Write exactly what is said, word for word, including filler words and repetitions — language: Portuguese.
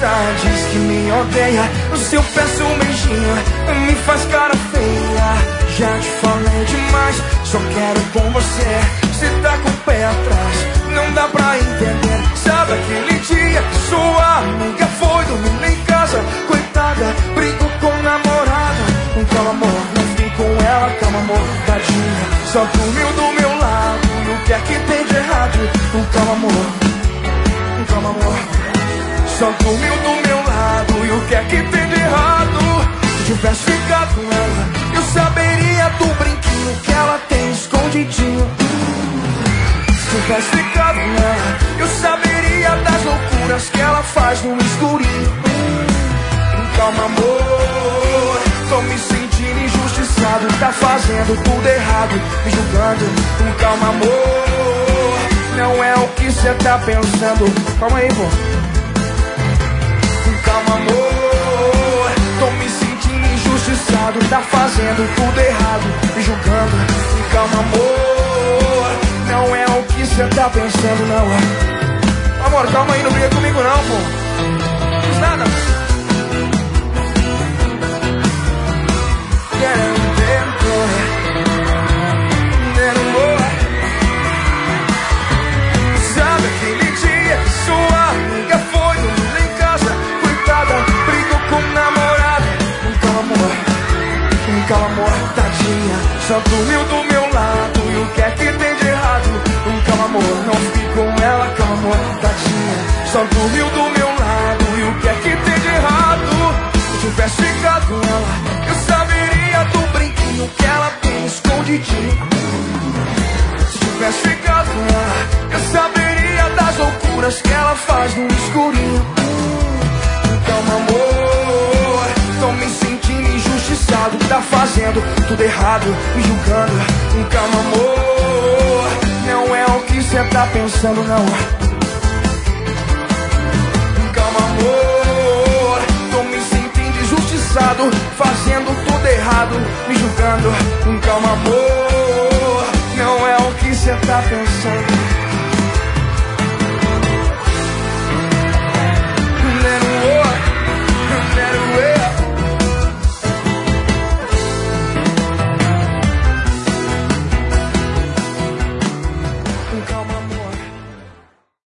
gosta, diz que me odeia. Se eu peço um beijinho, me faz cara feia. Já te falei demais, só quero com você. Cê tá com o pé atrás, não dá pra entender. Sabe aquele dia que sua amiga foi dormir em casa? Coitada, brigou com o namorado. Calma amor, não fiquei com ela, calma amor, tadinha. Só dormiu do meu lado, e o que é que tem de errado? Calma amor, calma amor. Só dormiu do meu lado, e o que é que tem de errado? Se tivesse ficado com ela, eu saberia do brinquinho que ela tem escondidinho. Se tivesse ficado com ela, eu saberia das loucuras que ela faz no escurinho. Calma amor, tô me sentindo injustiçado. Tá fazendo tudo errado, me julgando. Calma amor, não é o que cê tá pensando. Calma aí, pô. Calma amor, tô me sentindo injustiçado. Tá fazendo tudo errado, me julgando. Calma amor, não é o que cê tá pensando, não. Amor, calma aí, não briga comigo não, pô. Não fiz nada. Sabe aquele dia que sua amiga foi dormir em casa? Coitada, brigou com o namorado. Calma amor, calma amor, tadinha. Só dormiu do meu lado, e o que é que tem de errado? Calma amor, não fiquei com ela, calma amor, tadinha. Só dormiu do meu lado, e o que é que tem de errado? Se eu tivesse ficado com ela, eu saberia do brinquinho que ela tem escondidinho. Se tivesse ficado com ela, eu saberia das loucuras que ela faz no escurinho. Calma amor, tô me sentindo injustiçado. Tá fazendo tudo errado, me julgando. Calma amor, não é o que cê tá pensando, não. Calma amor, tô me sentindo injustiçado. Fazendo tudo errado, me julgando. Calma amor, não é o que cê tá pensando.